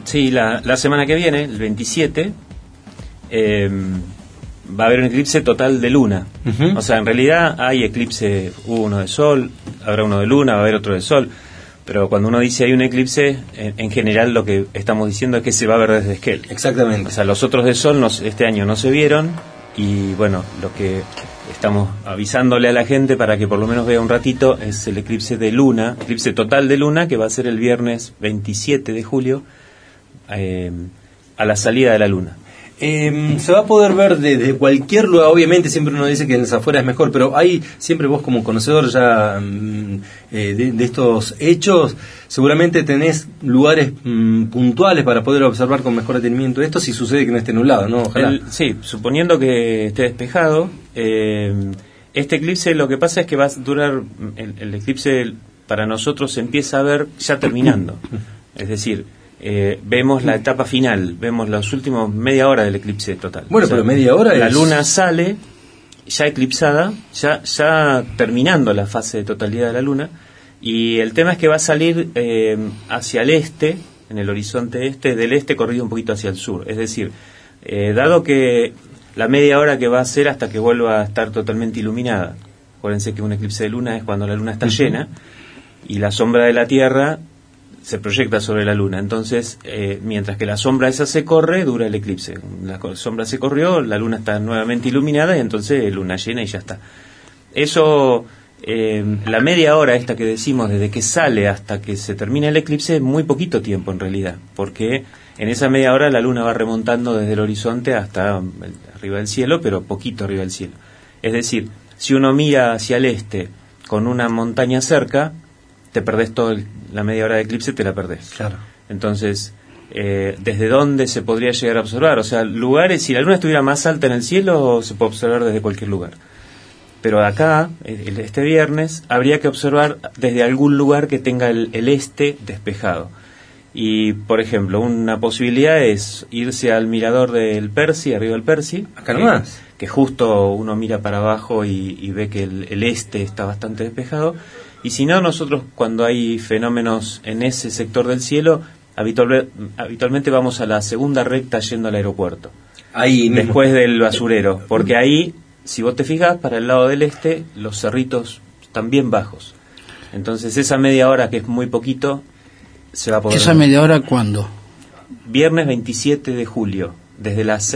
Sí, la semana que viene, el 27, va a haber un eclipse total de luna. Uh-huh. O sea, en realidad hay eclipse, hubo uno de sol, habrá uno de luna, va a haber otro de sol. Pero cuando uno dice hay un eclipse, en general lo que estamos diciendo es que se va a ver desde Esquel. Exactamente. O sea, los otros de sol este año no se vieron, y bueno, lo que estamos avisándole a la gente para que por lo menos vea un ratito es el eclipse de luna, eclipse total de luna, que va a ser el viernes 27 de julio, a la salida de la luna. Se va a poder ver desde cualquier lugar. Obviamente siempre uno dice que en las afueras es mejor, pero hay siempre, vos como conocedor ya de estos hechos, seguramente tenés lugares puntuales para poder observar con mejor detenimiento esto, si sucede que no esté nublado, ¿no? Ojalá. Sí, suponiendo que esté despejado, este eclipse, lo que pasa es que va a durar, el eclipse para nosotros se empieza a ver ya terminando, es decir, vemos la etapa final, vemos los últimos media hora del eclipse total. Bueno, o sea, pero media hora la luna sale ya eclipsada, ya terminando la fase de totalidad de la luna, y el tema es que va a salir hacia el este, en el horizonte este, del este corrido un poquito hacia el sur, es decir, dado que la media hora que va a ser hasta que vuelva a estar totalmente iluminada, acuérdense que un eclipse de luna es cuando la luna está llena y la sombra de la Tierra se proyecta sobre la luna. Entonces, mientras que la sombra esa se corre, dura el eclipse. La sombra se corrió, la luna está nuevamente iluminada y entonces luna llena y ya está. Eso, la media hora esta que decimos, desde que sale hasta que se termina el eclipse, es muy poquito tiempo en realidad, porque en esa media hora la luna va remontando desde el horizonte hasta arriba del cielo, pero poquito arriba del cielo. Es decir, si uno mira hacia el este con una montaña cerca, te perdés la media hora de eclipse, te la perdés. Claro. Entonces, ¿desde dónde se podría llegar a observar? O sea, lugares, si la luna estuviera más alta en el cielo, se puede observar desde cualquier lugar. Pero acá, este viernes, habría que observar desde algún lugar que tenga el este despejado. Y, por ejemplo, una posibilidad es irse al mirador del Percy, arriba del Percy. Acá nomás. Que justo uno mira para abajo y ve que el este está bastante despejado. Y si no, nosotros cuando hay fenómenos en ese sector del cielo, habitualmente vamos a la segunda recta yendo al aeropuerto. Ahí después del basurero, porque ahí, si vos te fijas, para el lado del este, los cerritos están bien bajos. Entonces esa media hora, que es muy poquito, se va a poder... ¿Esa media hora cuándo? Viernes 27 de julio, desde las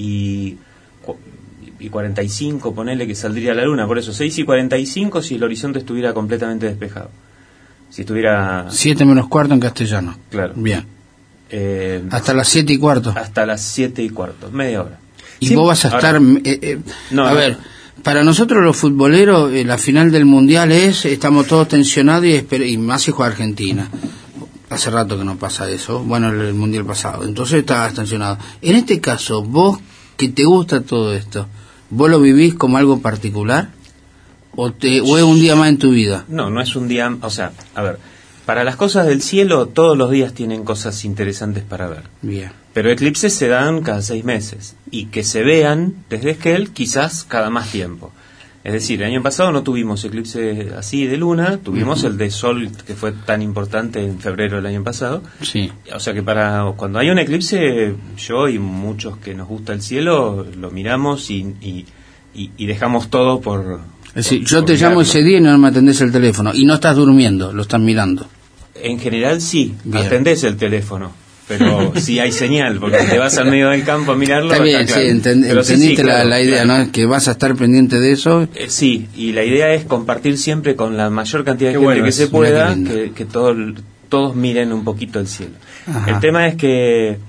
6:45, ponele que saldría la luna, por eso 6:45 si el horizonte estuviera completamente despejado. Si estuviera... 7 menos cuarto en castellano. Claro. Bien. Hasta las 7:15. Hasta las 7:15, media hora. Y sí, vos vas a estar... ver, para nosotros los futboleros, la final del Mundial estamos todos tensionados y más si juega Argentina. Hace rato que no pasa eso, bueno, el Mundial pasado, entonces estabas tensionado. En este caso, vos que te gusta todo esto, ¿vos lo vivís como algo particular? ¿O es un día más en tu vida? No, no es un día... O sea, a ver, para las cosas del cielo, todos los días tienen cosas interesantes para ver. Bien. Pero eclipses se dan cada 6 meses. Y que se vean desde Esquel, quizás cada más tiempo. Es decir, el año pasado no tuvimos eclipse así de luna, tuvimos el de sol, que fue tan importante en febrero del año pasado. Sí. O sea que cuando hay un eclipse, yo y muchos que nos gusta el cielo, lo miramos y dejamos todo por... Es decir, yo te llamo ese día y no me atendés el teléfono, y no estás durmiendo, lo estás mirando. En general sí, bien. Atendés el teléfono, pero sí hay señal, porque te vas al medio del campo a mirarlo. Está bien, claro. sí, entendiste claro, la idea, claro. ¿No? Que vas a estar pendiente de eso. Sí, y la idea es compartir siempre con la mayor cantidad de gente que se pueda, que todos miren un poquito el cielo. Ajá. El tema es que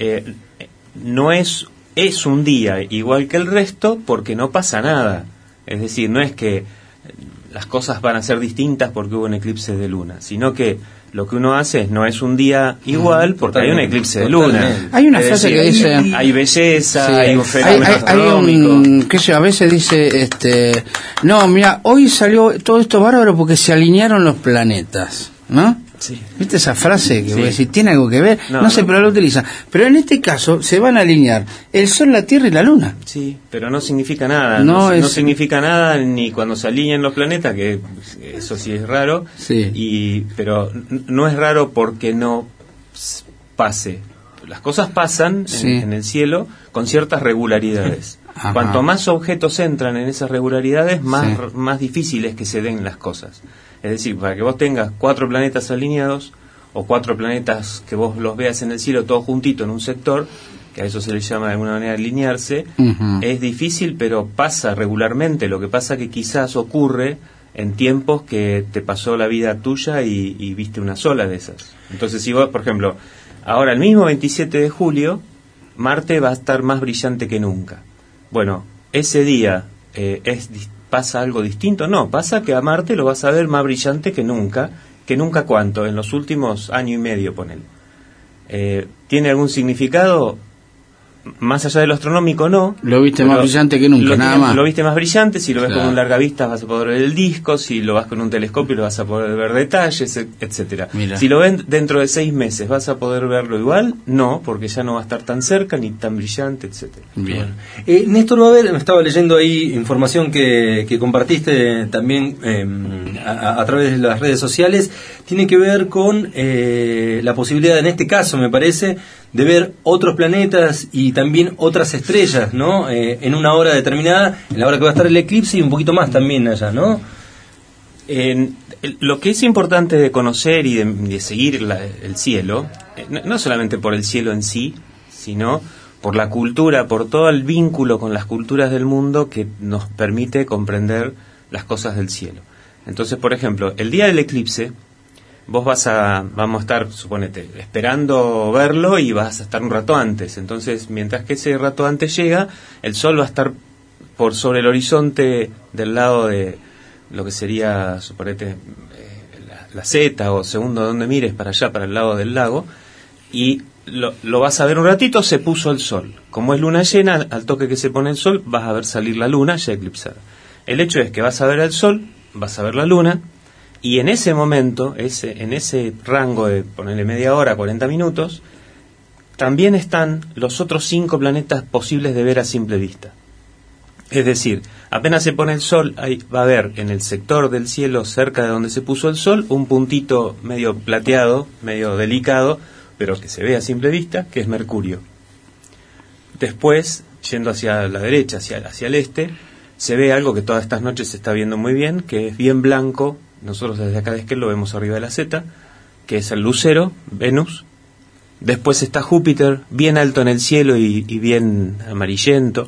no es un día igual que el resto porque no pasa nada. Es decir, no es que las cosas van a ser distintas porque hubo un eclipse de luna, sino que lo que uno hace no es un día igual porque hay un eclipse de luna. Hay una frase que dice... Hay belleza, sí, hay un fenómeno astronómico. Qué sé yo, a veces dice, no, mira, hoy salió todo esto bárbaro porque se alinearon los planetas, ¿no? Sí. ¿Viste esa frase que voy a decir? ¿Tiene algo que ver? No sé, pero lo utiliza. Pero en este caso se van a alinear el Sol, la Tierra y la Luna. Sí, pero no significa nada. No significa nada ni cuando se alinean los planetas, que eso sí es raro. Sí. Pero no es raro porque no pase. Las cosas pasan en el cielo con ciertas regularidades. Ajá. Cuanto más objetos entran en esas regularidades, más difícil es que se den las cosas. Es decir, para que vos tengas 4 planetas alineados, o 4 planetas que vos los veas en el cielo todos juntitos en un sector, que a eso se le llama de alguna manera alinearse, es difícil, pero pasa regularmente. Lo que pasa que quizás ocurre en tiempos que te pasó la vida tuya y viste una sola de esas. Entonces, si vos, por ejemplo, ahora el mismo 27 de julio, Marte va a estar más brillante que nunca. Bueno, ese día ¿pasa algo distinto? No, pasa que a Marte lo vas a ver más brillante que nunca. ¿Que nunca cuánto? En los últimos año y medio, ponele. ¿Tiene algún significado? Más allá de lo astronómico, no. Lo viste más brillante que nunca, nada más. Lo viste más brillante, si lo ves con un larga vista vas a poder ver el disco, si lo vas con un telescopio lo vas a poder ver detalles, etcétera. Si lo ven dentro de 6 meses, ¿vas a poder verlo igual? No, porque ya no va a estar tan cerca ni tan brillante, etcétera. Bien. Néstor Babel, me estaba leyendo ahí información que compartiste también a través de las redes sociales, tiene que ver con la posibilidad, en este caso me parece, de ver otros planetas y también otras estrellas, ¿no? En una hora determinada, en la hora que va a estar el eclipse y un poquito más también allá, ¿no? Lo que es importante de conocer y de seguir el cielo, no solamente por el cielo en sí, sino por la cultura, por todo el vínculo con las culturas del mundo que nos permite comprender las cosas del cielo. Entonces, por ejemplo, el día del eclipse, vos vamos a estar, suponete, esperando verlo y vas a estar un rato antes. Entonces, mientras que ese rato antes llega, el sol va a estar por sobre el horizonte del lado de lo que sería, suponete, la Z o segundo donde mires para allá, para el lado del lago, y lo vas a ver un ratito, se puso el sol. Como es luna llena, al toque que se pone el sol, vas a ver salir la luna ya eclipsada. El hecho es que vas a ver el sol, vas a ver la luna, y en ese momento, en ese rango de ponerle media hora, 40 minutos, también están los otros 5 planetas posibles de ver a simple vista. Es decir, apenas se pone el sol, ahí va a haber en el sector del cielo cerca de donde se puso el sol un puntito medio plateado, medio delicado, pero que se ve a simple vista, que es Mercurio. Después, yendo hacia la derecha, hacia el este, se ve algo que todas estas noches se está viendo muy bien, que es bien blanco. Nosotros desde acá de Esquel lo vemos arriba de la Z, que es el lucero, Venus. Después está Júpiter, bien alto en el cielo y bien amarillento.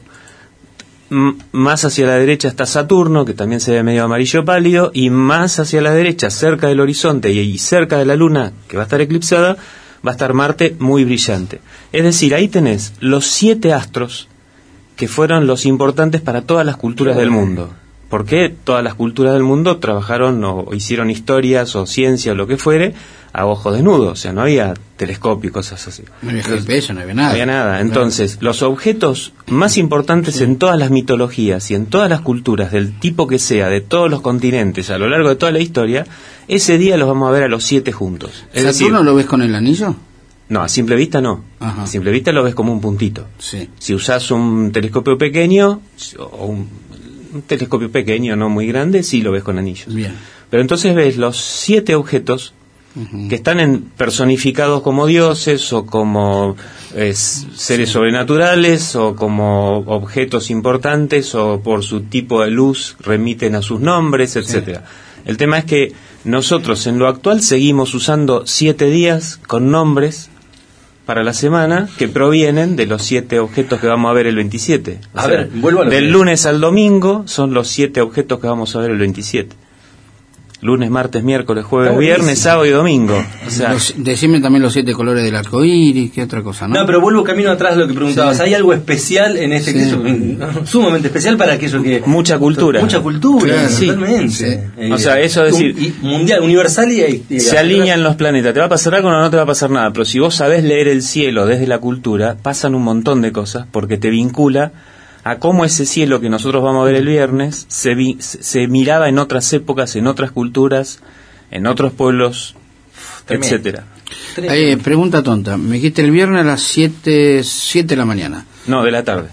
Más hacia la derecha está Saturno, que también se ve medio amarillo pálido. Y más hacia la derecha, cerca del horizonte y cerca de la Luna, que va a estar eclipsada, va a estar Marte muy brillante. Es decir, ahí tenés los 7 astros que fueron los importantes para todas las culturas del mundo. Porque todas las culturas del mundo trabajaron o hicieron historias o ciencia o lo que fuere a ojo desnudo, o sea, no había telescopio y cosas así. No había GPS, no había nada. No había nada. Entonces, los objetos más importantes en todas las mitologías y en todas las culturas, del tipo que sea, de todos los continentes, a lo largo de toda la historia, ese día los vamos a ver a los 7 juntos. Es decir, ¿Saturno lo ves con el anillo? No, a simple vista no. Ajá. A simple vista lo ves como un puntito. Sí. Si usás un telescopio pequeño o un telescopio pequeño, no muy grande, sí lo ves con anillos. Bien. Pero entonces ves los 7 objetos que están personificados como dioses o como seres sobrenaturales o como objetos importantes o por su tipo de luz remiten a sus nombres, etcétera. El tema es que nosotros en lo actual seguimos usando 7 días con nombres para la semana que provienen de los 7 objetos que vamos a ver el 27. Vuelvo a lo del lunes al domingo son los 7 objetos que vamos a ver el 27. Lunes, martes, miércoles, jueves, viernes, sábado y domingo. O sea, decime también los 7 colores del arco iris, ¿qué otra cosa? No, pero vuelvo camino atrás a lo que preguntabas. ¿Hay algo especial en este caso? Sumamente especial para aquello que... Mucha cultura. Mucha cultura, claro, totalmente. Sí. O sea, eso es decir... mundial, universal y se alinean los planetas. ¿Te va a pasar algo o no te va a pasar nada? Pero si vos sabés leer el cielo desde la cultura, pasan un montón de cosas porque te vincula a cómo ese cielo que nosotros vamos a ver el viernes se miraba en otras épocas, en otras culturas, en otros pueblos, etcétera. Pregunta tonta. Me dijiste el viernes a las 7 de la mañana. No, de la tarde.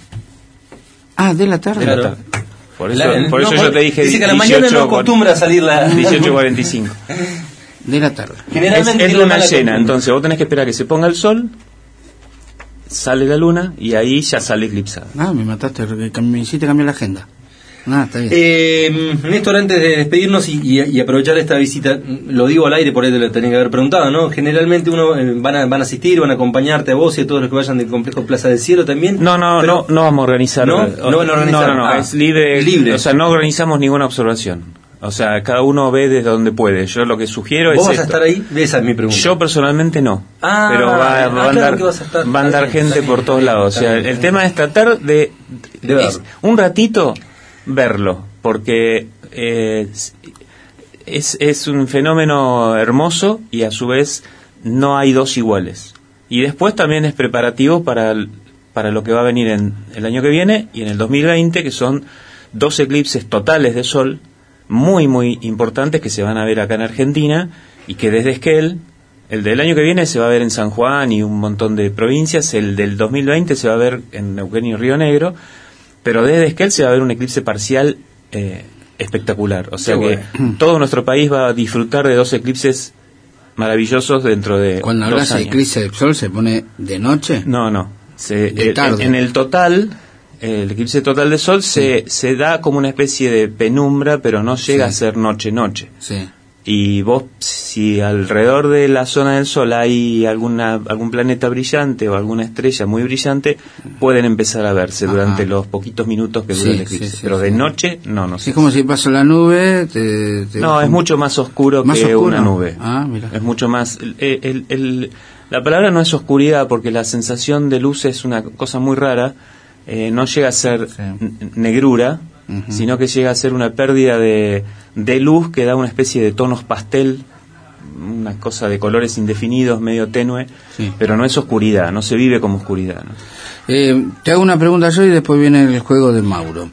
Ah, de la tarde. De la tarde. Por eso yo te dije dice que a la mañana no acostumbra a salir la... 18:45. De la tarde. Generalmente es luna llena, entonces vos tenés que esperar que se ponga el sol, sale la luna y ahí ya sale eclipsada. Me mataste, me hiciste cambiar la agenda. Está bien. Néstor, antes de despedirnos y aprovechar esta visita, lo digo al aire, por ahí te lo tenía que haber preguntado, ¿no? Generalmente van a asistir, van a acompañarte a vos y a todos los que vayan del complejo Plaza del Cielo también. No vamos a organizar. No van a organizar. No, es libre. O sea, no organizamos ninguna observación. O sea, cada uno ve desde donde puede. Yo lo que sugiero es ¿Vos vas a estar ahí? Esa es mi pregunta. Yo personalmente no. Pero va a andar gente por todos lados. O sea, el tema es tratar de un ratito verlo, porque es un fenómeno hermoso y a su vez no hay dos iguales. Y después también es preparativo para lo que va a venir en el año que viene y en el 2020, que son 2 eclipses totales de sol muy muy importantes que se van a ver acá en Argentina, y que desde Esquel, el del año que viene se va a ver en San Juan y un montón de provincias, el del 2020 se va a ver en Neuquén y Río Negro, pero desde Esquel se va a ver un eclipse parcial espectacular. O sea que todo nuestro país va a disfrutar de 2 eclipses maravillosos dentro de 2 años. Cuando hablas de eclipse del sol, ¿se pone de noche? No. De tarde. En el total, el eclipse total de sol se da como una especie de penumbra, pero no llega a ser noche-noche. Sí. Y vos, si alrededor de la zona del sol hay algún planeta brillante o alguna estrella muy brillante, pueden empezar a verse durante los poquitos minutos que dura el eclipse. Pero de noche, no sé. Es como si pasa la nube... es mucho más oscuro que una nube. Mira. Es mucho más... la palabra no es oscuridad, porque la sensación de luz es una cosa muy rara. No llega a ser negrura, sino que llega a ser una pérdida de luz que da una especie de tonos pastel, una cosa de colores indefinidos, medio tenue, pero no es oscuridad, no se vive como oscuridad, ¿no? Te hago una pregunta yo y después viene el juego de Mauro.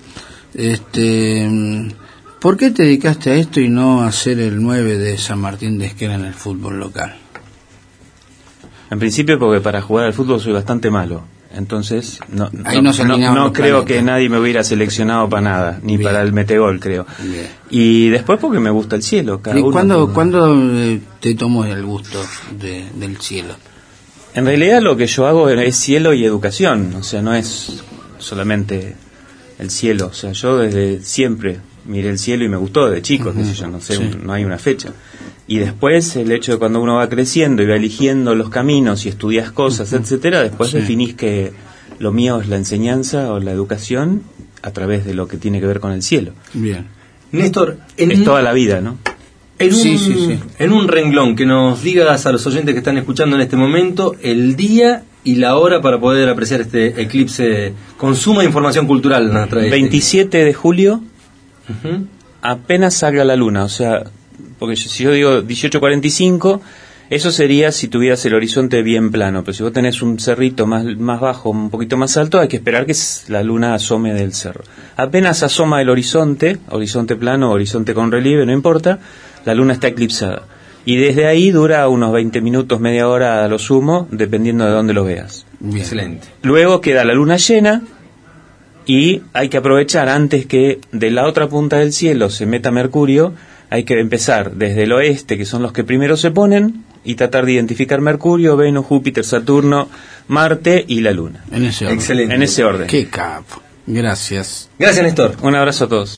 ¿Por qué te dedicaste a esto y no a ser el 9 de San Martín de Esquel en el fútbol local? En principio porque para jugar al fútbol soy bastante malo. Entonces no creo que nadie me hubiera seleccionado para nada, ni para el metegol, creo. Bien. Y después porque me gusta el cielo. ¿Y cuándo te tomó el gusto del cielo? En realidad lo que yo hago es cielo y educación, o sea, no es solamente el cielo. O sea, yo desde siempre miré el cielo y me gustó desde chico, qué sé yo, no sé, no hay una fecha. Y después el hecho de cuando uno va creciendo y va eligiendo los caminos y estudias cosas, etcétera, después definís que lo mío es la enseñanza o la educación a través de lo que tiene que ver con el cielo. Bien. Néstor, es toda la vida, ¿no? En un renglón que nos digas a los oyentes que están escuchando en este momento el día y la hora para poder apreciar este eclipse con suma información cultural. 27 de julio, apenas salga la luna, o sea... Porque si yo digo 18:45, eso sería si tuvieras el horizonte bien plano. Pero si vos tenés un cerrito más bajo, un poquito más alto, hay que esperar que la luna asome del cerro. Apenas asoma el horizonte plano, horizonte con relieve, no importa, la luna está eclipsada. Y desde ahí dura unos 20 minutos, media hora a lo sumo, dependiendo de dónde lo veas. Bien. Excelente. Luego queda la luna llena y hay que aprovechar antes que de la otra punta del cielo se meta Mercurio. Hay que empezar desde el oeste, que son los que primero se ponen, y tratar de identificar Mercurio, Venus, Júpiter, Saturno, Marte y la Luna. En ese orden. Excelente. En ese orden. Qué capo. Gracias. Gracias, Néstor. Un abrazo a todos.